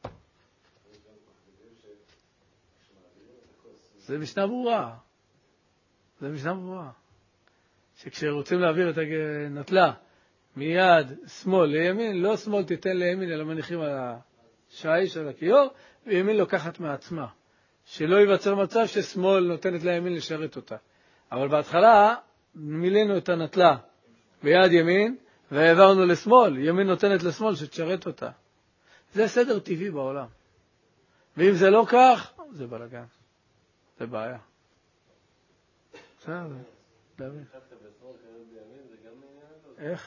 זה משנה ברורה. זה משנה ברורה. שכשרוצים להעביר את הנטלה מיד שמאל לימין, לא שמאל תיתן לימין, אלא מניחים על השיש, על הכיור, וימין לוקחת מעצמה. שלא ייווצר מצב ששמאל נותנת לימין לשרת אותה. אבל בהתחלה מילאנו את הנטלה ביד ימין, והעברנו לשמאל. ימין נותנת לשמאל שתשרת אותה. זה סדר טבעי בעולם. ואם זה לא כך, זה בלגן. זה בעיה. בסדר, דוד. איך?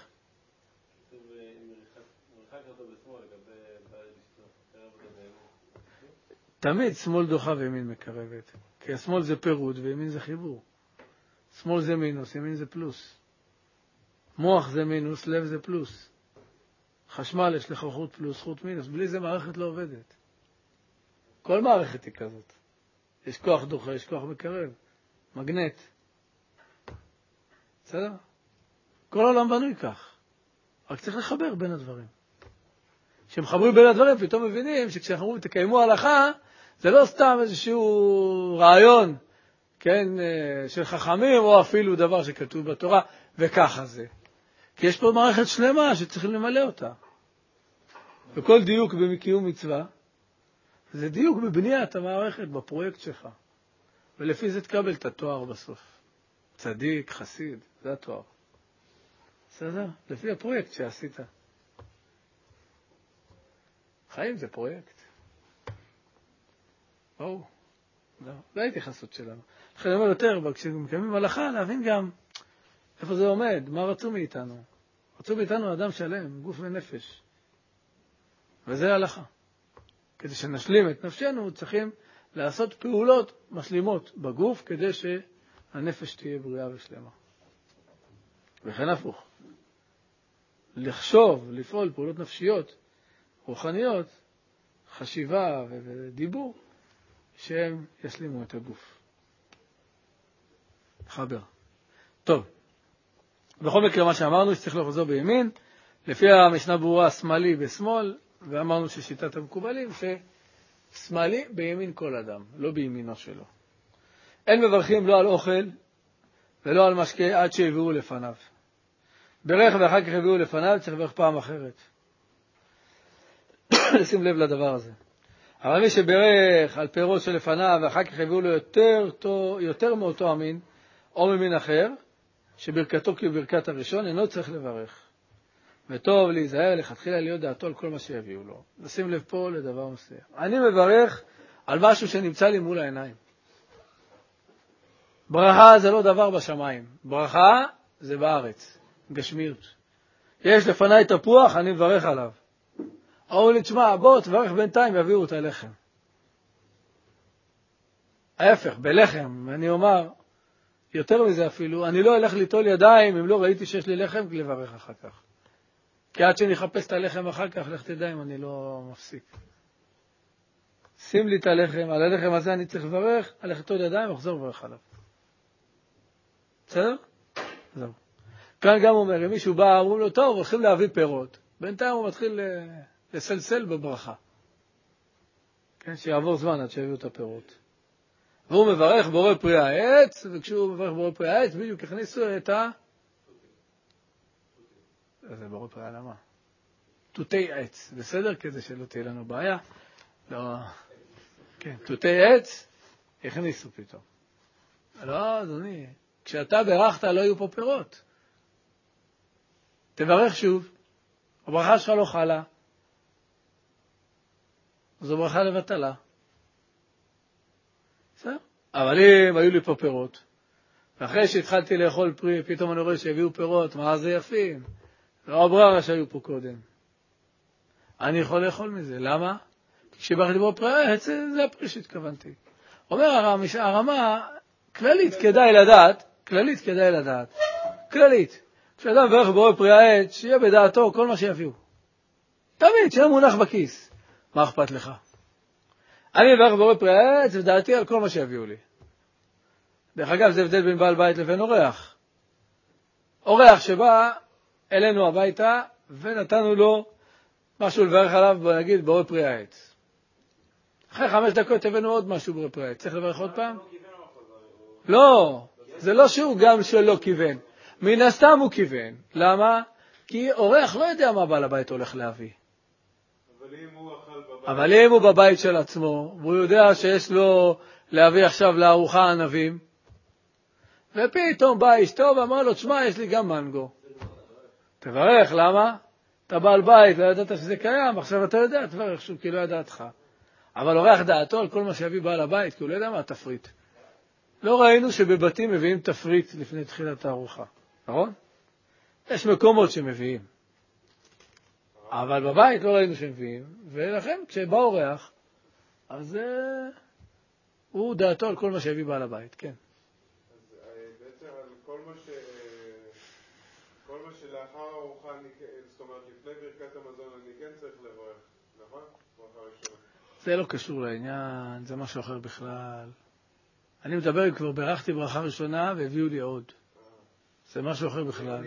תמיד שמאל דוחה וימין מקרבת. כי השמאל זה פירוד וימין זה חיבור. שמאל זה מינוס, ימין זה פלוס. מוח זה מינוס, לב זה פלוס. חשמל יש לך חוט פלוס, חוט מינוס. בלי זה מערכת לא עובדת. כל מערכת היא כזאת. יש כוח דוחה, יש כוח מקרב. מגנט. בסדר? כל העולם בנוי כך. רק צריך לחבר בין הדברים. כשמחברים בין הדברים, פתאום מבינים שכשאנחנו אומרים תקיימו הלכה, זה לא סתם איזשהו רעיון, כן, של חכמים, או אפילו דבר שכתוב בתורה, וככה זה. כי יש פה מערכת שלמה שצריכים למלא אותה. וכל דיוק בקיום מצווה, זה דיוק בבניית המערכת, בפרויקט שלך. ולפי זה תקבל את התואר בסוף. צדיק, חסיד, זה התואר. בסדר? לפי הפרויקט שעשית. חיים זה פרויקט. לא ההתייחסות שלנו. לכן אני אומר יותר, כשמקיימים הלכה, להבין גם איפה זה עומד, מה רצו מאיתנו. רצו מאיתנו אדם שלם, גוף ונפש. וזה הלכה. כדי שנשלים את נפשנו, צריכים לעשות פעולות משלימות בגוף, כדי שהנפש תהיה בריאה ושלמה. וכן הפוך. לחשוב, לפעול פעולות נפשיות, רוחניות, חשיבה ודיבור, שהם ישלימו את הגוף. חבר. טוב. בכל מקרה מה שאמרנו, שצריך לחזור בימין, לפי המשנה ברורה, שמאלי בשמאל, ואמרנו ששיטת המקובלים, ששמאלי בימין כל אדם, לא בימינו שלו. אין מברכים לא על אוכל ולא על משקה עד שהביאו לפניו. ברך ואחר כך הביאו לפניו, צריך לברך פעם אחרת. לשים לב לדבר הזה. אבל מי שברך על פירות שלפניו ואחר כך הביאו לו יותר מאותו המין או ממין אחר, שברכתו כברכת הראשון, אינו צריך לברך. וטוב להיזהר לכתחילה להיות דעתו על כל מה שיביאו לו. לשים לב פה לדבר מסוים. אני מברך על משהו שנמצא לי מול העיניים. ברכה זה לא דבר בשמיים. ברכה זה בארץ. גשמיות. יש לפניי תפוח, אני מברך עליו. אמרו לי, תשמע, בוא תברך בינתיים, יביאו את הלחם. ההפך, בלחם, אני אומר, יותר מזה אפילו, אני לא אלך ליטול ידיים אם לא ראיתי שיש לי לחם לברך אחר כך. כי עד שאני אחפש את הלחם אחר כך, לך תדע אם אני לא מפסיק. שים לי את הלחם, על הלחם הזה אני צריך לברך, הלך ליטול ידיים, אחזור לברך עליו. בסדר? זהו. כאן גם אומר, אם מישהו בא, אמרו לו, טוב, הולכים להביא פירות. בינתיים הוא מתחיל לסלסל בברכה. כן, שיעבור זמן עד שיביאו את הפירות. והוא מברך בורא פרי העץ, וכשהוא מברך בורא פרי העץ, בדיוק הכניסו את זה בורא פרי העלמה. תותי עץ, בסדר? כדי שלא תהיה לנו בעיה. לא, כן, תותי עץ, הכניסו פתאום. לא, אדוני, כשאתה ברכת לא יהיו פה פירות. תברך שוב, הברכה שלך לא חלה, זו ברכה לבטלה. בסדר? אבל אם היו לי פה פירות, ואחרי שהתחלתי לאכול פרי, פתאום אני רואה שהביאו פירות, מה זה יפים? לא הבררה שהיו פה קודם. אני יכול לאכול מזה, למה? כשברכתי בו פרי העץ, זה הפרי שהתכוונתי. אומר הרמה, כללית כדאי לדעת, כללית. כשאדם מברך בורא פרי העץ, שיהיה בדעתו כל מה שיביאו. תמיד, שיהיה מונח בכיס. מה אכפת לך? אני מברך בורא פרי העץ, ודעתי על כל מה שיביאו לי. דרך אגב, זה הבדל בין בעל בית לבין אורח. אורח שבא אלינו הביתה, ונתנו לו משהו לברך עליו, בוא נגיד, בורא פרי העץ. אחרי 5 דקות הבאנו עוד משהו בורא פרי העץ. צריך לברך עוד פעם? לא, זה לא שהוא גם שלא כיוון. מן הסתם הוא כיוון. למה? כי אורח לא יודע מה בעל הבית הולך להביא. אבל אם הוא בבית של עצמו, והוא יודע שיש לו להביא עכשיו לארוחה ענבים, ופתאום בא אשתו ואמר לו, תשמע, יש לי גם מנגו. תברך, למה? אתה בעל בית, לא ידעת שזה קיים, עכשיו אתה יודע, תברך שוב, כי לא ידעתך. אבל אורח דעתו על כל מה שיביא בעל הבית, כי הוא לא יודע מה התפריט. לא ראינו שבבתים מביאים תפריט לפני תחילת הארוחה, נכון? יש מקומות שמביאים. אבל בבית לא ראינו שמביאים, ולכן כשבא אורח, אז הוא דעתו על כל מה שיביא בעל הבית, כן. אז בעצם על כל מה שלאחר הארוחה, זאת אומרת לפני ברכת המזון, אני כן צריך לברך, נכון? ברכה ראשונה. זה לא קשור לעניין, זה משהו אחר בכלל. אני מדבר, כבר ברכתי ברכה ראשונה והביאו לי עוד. זה משהו אחר בכלל.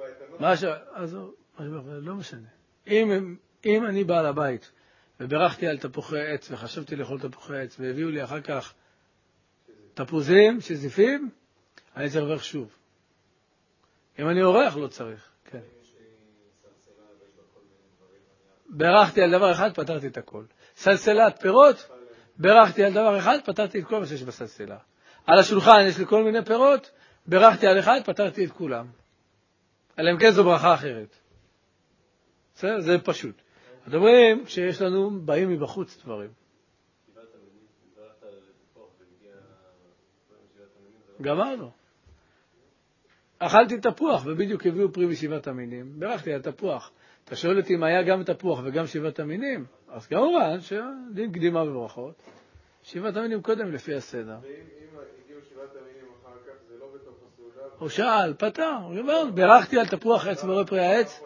לא משנה. אם אני בעל הבית וברכתי על תפוחי עץ וחשבתי לאכול תפוחי עץ והביאו לי אחר כך תפוזים, שזיפים, אני צריך לברך שוב. אם אני אורח לא צריך. כן. ברכתי על דבר אחד, פתרתי את הכל. סלסלת פירות, ברכתי על דבר אחד, פתרתי את כל מה שיש בסלסלה. על השולחן יש לי כל מיני פירות, ברכתי על אחד, פתרתי את כולם. אלא אם כן זו ברכה אחרת. זה פשוט. מדברים, כשיש לנו, באים מבחוץ דברים. גמרנו. אכלתי תפוח, ובדיוק הביאו פרי משבעת המינים. ברכתי על תפוח. אתה שואל אותי אם היה גם תפוח וגם שבעת המינים, אז כמובן שדין קדימה וברכות. שבעת המינים קודם לפי הסדר. ואם הגיעו שבעת המינים אחר כך, זה לא בתוך הסעודה? הוא שאל, פתר. הוא אומר, ברכתי על תפוח עץ בורא פרי העץ.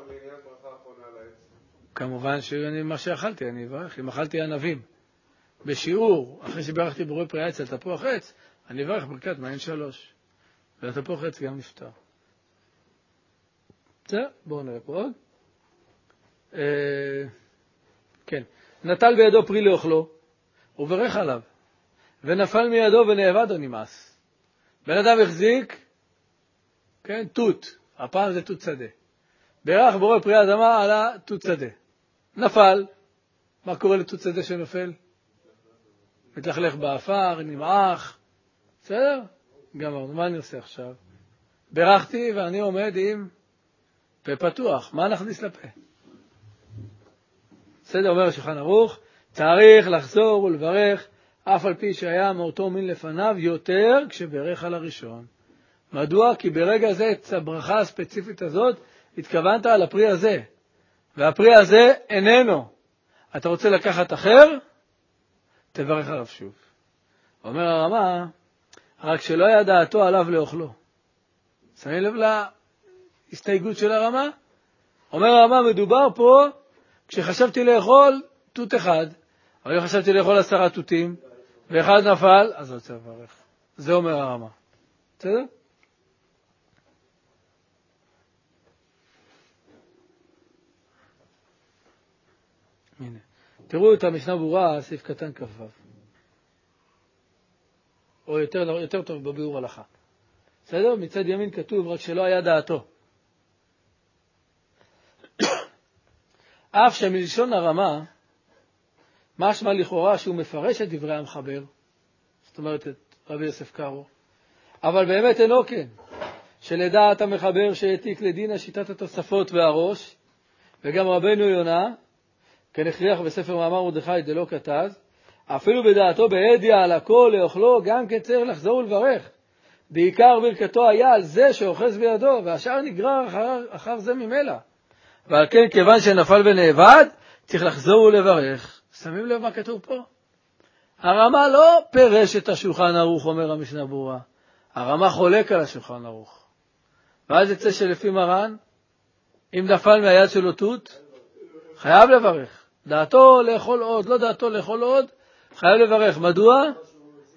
כמובן שמה שאכלתי, אני אברך. אם אכלתי ענבים בשיעור, אחרי שברכתי בורא פרי העץ על תפוח עץ, אני אברך ברכת מעין 3. והתפוח עץ גם נפטר. בואו נראה פה עוד. כן. נטל בידו פרי לאוכלו, וברך עליו, ונפל מידו ונאבד או נמאס. בן אדם החזיק, כן, תות. הפעם זה תות שדה. ברך בורא פרי האדמה על התות שדה. נפל. מה קורה לתות שדה שנופל? מתלכלך באפר, נמעך. בסדר? גמרנו. מה אני עושה עכשיו? ברכתי ואני עומד עם פה פתוח. מה נכניס לפה? בסדר, אומר השולחן ערוך, צריך לחזור ולברך, אף על פי שהיה מאותו מין לפניו, יותר כשברך על הראשון. מדוע? כי ברגע זה, את הברכה הספציפית הזאת, התכוונת על הפרי הזה. והפרי הזה איננו. אתה רוצה לקחת אחר? תברך עליו שוב. אומר הרמה, רק שלא היה דעתו עליו לאוכלו. שמים לב להסתייגות של הרמה? אומר הרמה, מדובר פה, כשחשבתי לאכול תות אחד, אבל אם חשבתי לאכול 10 תותים, ואחד נפל, אז רוצה לברך. זה אומר הרמה. בסדר? הנה. תראו את המשנה ברורה, סעיף קטן כ"ו. או יותר טוב בביאור הלכה. בסדר? מצד ימין כתוב רק שלא היה דעתו. אף שמלשון הרמה, משמע לכאורה שהוא מפרש את דברי המחבר, זאת אומרת את רבי יוסף קארו, אבל באמת אינו כן, שלדעת המחבר שהעתיק לדין שיטת התוספות והראש, וגם רבנו יונה, כן הכריח בספר מאמר מרדכי דלא כתב, אפילו בדעתו בהדיא על הכל לאוכלו, גם כן צריך לחזור ולברך. בעיקר ברכתו היה על זה שאוחז בידו, והשאר נגרר אחר זה ממילא. ועל כן, כיוון שנפל ונאבד, צריך לחזור ולברך. שמים לב מה כתוב פה? הרמה לא פירש את השולחן ערוך, אומר המשנה ברורה. הרמה חולק על השולחן ערוך. ואז יצא שלפי מרן, אם נפל מהיד שלו תות, חייב לברך. דעתו לאכול עוד, לא דעתו לאכול עוד, חייב לברך. מדוע?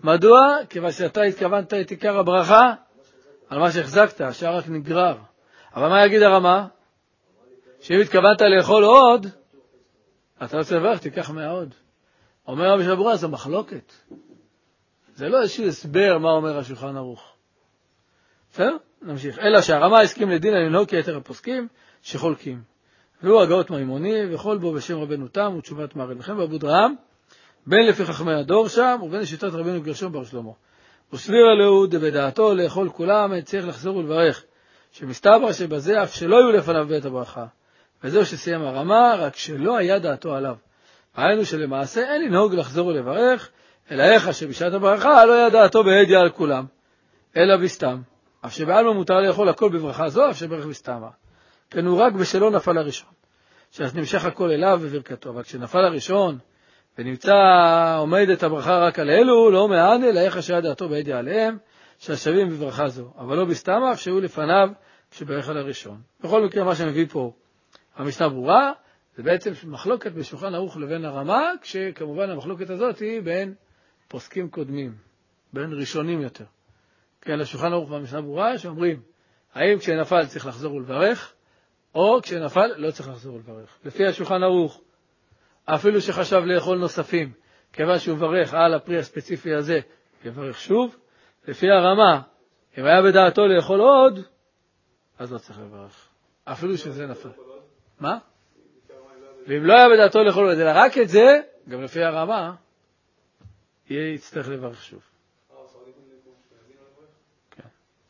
מדוע? כיוון שאתה התכוונת את עיקר הברכה על מה שהחזקת, השאר רק נגרר. אבל מה יגיד הרמה? שאם התכוונת לאכול עוד, אתה רוצה לברך, תיקח מהעוד. אומר רבי שבורה, זה מחלוקת. זה לא איזשהו הסבר מה אומר השולחן ערוך. בסדר? נמשיך. אלא שהרמה הסכים לדין לנהוג כיתר הפוסקים שחולקים. והוא הגאות מימוני, וכל בו בשם רבנו תם ותשובת מהר"ל. וכן באבו דרהם, בין לפי חכמי הדור שם, ובין לשיטת רבנו גרשום בר שלמה. וסביר לו דבדעתו לאכול כולם, צריך לחזור ולברך, שמסתבר שבזה אף שלא יהיו לפניו בית הברכה. וזהו שסיים הרמה, רק שלא היה דעתו עליו. ראינו שלמעשה אין לנהוג לחזור ולברך, אלא איך שבשעת הברכה לא היה דעתו בהדיא על כולם, אלא בסתם. אף שבעלמא מותר לאכול הכל בברכה זו, אף שברך בסתמה. כן הוא רק בשלו נפל הראשון, שאז נמשך הכל אליו בברכתו. אבל כשנפל הראשון, ונמצא עומד את הברכה רק על אלו, לא מענה אלא איך שהיה דעתו בהדיא עליהם, שהשבים בברכה זו. אבל לא בסתמה, אף שהוא לפניו כשברך על הראשון. בכל מקרה מה שמביא פה המשנה ברורה, זה בעצם מחלוקת בשולחן ערוך לבין הרמה, כשכמובן המחלוקת הזאת היא בין פוסקים קודמים, בין ראשונים יותר. כן, לשולחן ערוך והמשנה ברורה שאומרים, האם כשנפל צריך לחזור ולברך, או כשנפל לא צריך לחזור ולברך. לפי השולחן ערוך, אפילו שחשב לאכול נוספים, כיוון שהוא מברך על הפרי הספציפי הזה, יברך שוב. לפי הרמה, אם היה בדעתו לאכול עוד, אז לא צריך לברך. אפילו שזה נפל. מה? ואם לא היה בדעתו לאכול עוד, אלא רק את זה, גם לפי הרמה, יצטרך לברך שוב. כן.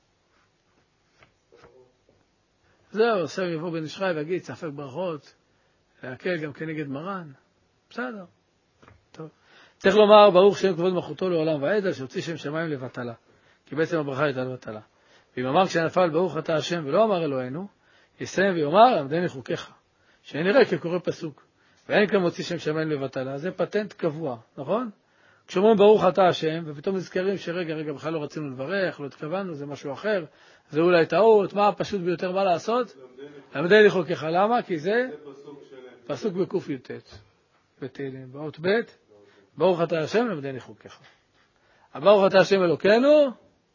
זהו, עכשיו יבוא בן איש חי ויגיד, ספק ברכות, להקל גם כנגד מרן. בסדר. טוב. צריך לומר, ברוך שם כבוד מלכותו לעולם ועד, שהוציא שם שמיים לבטלה. כי בעצם הברכה הייתה לבטלה. ואם אמר כשנפל ברוך אתה השם ולא אמר אלוהינו, יסיים ויאמר, למדני חוקיך. שנראה כקורא פסוק. ואין כאן מוציא שם שמיים לבטלה. זה פטנט קבוע, נכון? כשאומרים ברוך אתה השם, ופתאום נזכרים שרגע, בכלל לא רצינו לברך, לא התכוונו, זה משהו אחר, זה אולי טעות, מה הפשוט ביותר מה לעשות? למדני חוקיך. למה? כי זה פסוק בקוף י"ט. בתהילים, באות ב', ברוך אתה השם למדני חוקיך. ברוך אתה השם אלוקינו,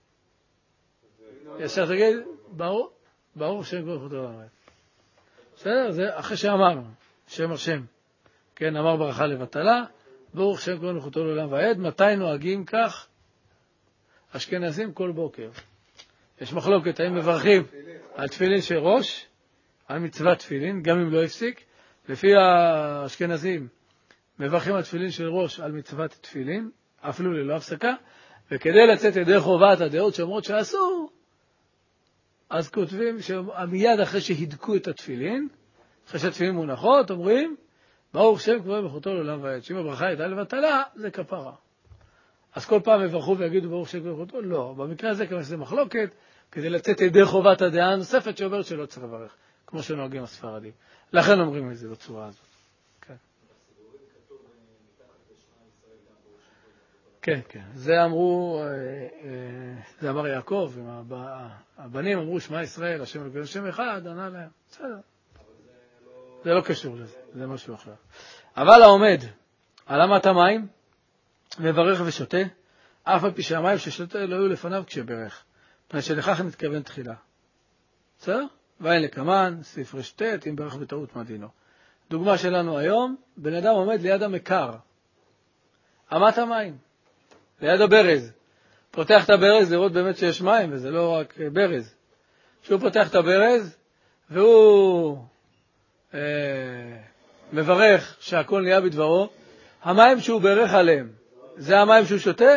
ישר תגיד, ברוך שם כבוד מלכותו לעולם ועד. בסדר, זה אחרי שאמרנו, שם השם. כן, אמר ברכה לבטלה, ברוך שם כבוד מלכותו לעולם ועד. מתי נוהגים כך? אשכנזים כל בוקר. יש מחלוקת, האם מברכים על תפילין של ראש, על מצוות תפילין, גם אם לא הפסיק. לפי האשכנזים, מברכים על תפילין של ראש על מצוות תפילין, אפילו ללא הפסקה, וכדי לצאת ידי חובת הדעות שאומרות שאסור, אז כותבים שמיד אחרי שהדקו את התפילין, אחרי שהתפילין מונחות, אומרים, ברוך שם כבוד מלכותו לעולם ועד. שאם הברכה הייתה לבטלה, זה כפרה. אז כל פעם יברכו ויגידו ברוך שם כבוד מלכותו? לא. במקרה הזה, כמה שזה מחלוקת, כדי לצאת ידי חובת הדעה הנוספת שאומרת שלא צריך לברך, כמו שנוהגים הספרדים. לכן אומרים את זה בצורה הזאת. כן, כן. זה אמרו, זה אמר יעקב, הבנים אמרו שמע ישראל, השם אלוקינו שם אחד, ענה להם. בסדר. זה לא קשור לזה, זה משהו אחר. אבל העומד על אמת המים, מברך ושותה, אף על פי שהמים ששותה לא היו לפניו כשברך. פני שלכך מתכוון תחילה. בסדר? ואין לקמן, סעיף רשתת, אם ברך בטעות מדינו. דוגמה שלנו היום, בן אדם עומד ליד המקר, אמת המים. ליד הברז. פותח את הברז לראות באמת שיש מים, וזה לא רק ברז. שהוא פותח את הברז, והוא מברך שהכל נהיה בדברו, המים שהוא ברך עליהם, זה המים שהוא שותה?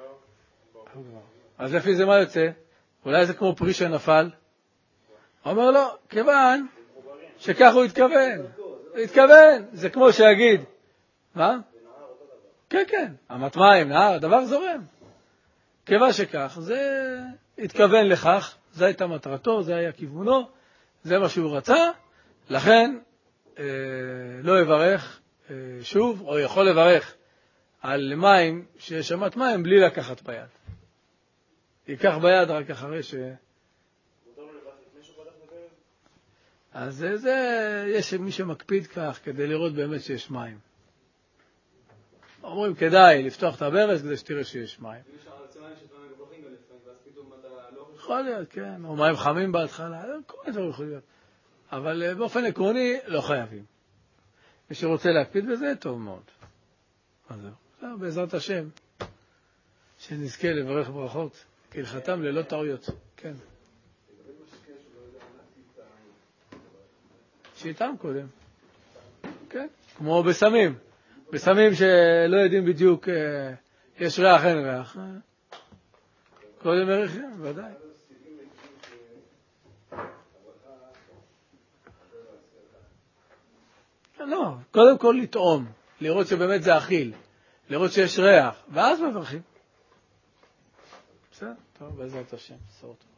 אז לפי זה מה יוצא? אולי זה כמו פרי שנפל? אומר לו, כיוון שכך הוא התכוון. זה כמו שיגיד, מה? כן, כן, אמת מים, נהר, הדבר זורם. כיוון שכך, זה התכוון לכך, זו הייתה מטרתו, זה היה כיוונו, זה מה שהוא רצה, לכן לא יברך שוב, או יכול לברך על מים שיש אמת מים בלי לקחת ביד. ייקח ביד רק אחרי ש... אז זה, יש מי שמקפיד כך כדי לראות באמת שיש מים. אומרים כדאי לפתוח את הברז כדי שתראה שיש מים. יכול להיות, כן. או מים חמים בהתחלה, כל מיני דברים יכול להיות. אבל באופן עקרוני לא חייבים. מי שרוצה להקפיד בזה, טוב מאוד. אז זהו, בעזרת השם, שנזכה לברך ברכות, כהלכתם ללא טעויות. כן. שאיתם קודם. כן, כמו בסמים. בסמים שלא יודעים בדיוק, יש ריח, אין ריח. קודם מריחים, ודאי. לא, קודם כל לטעום, לראות שבאמת זה אכיל, לראות שיש ריח, ואז מברכים. בסדר? טוב, בעזרת השם, בשורות.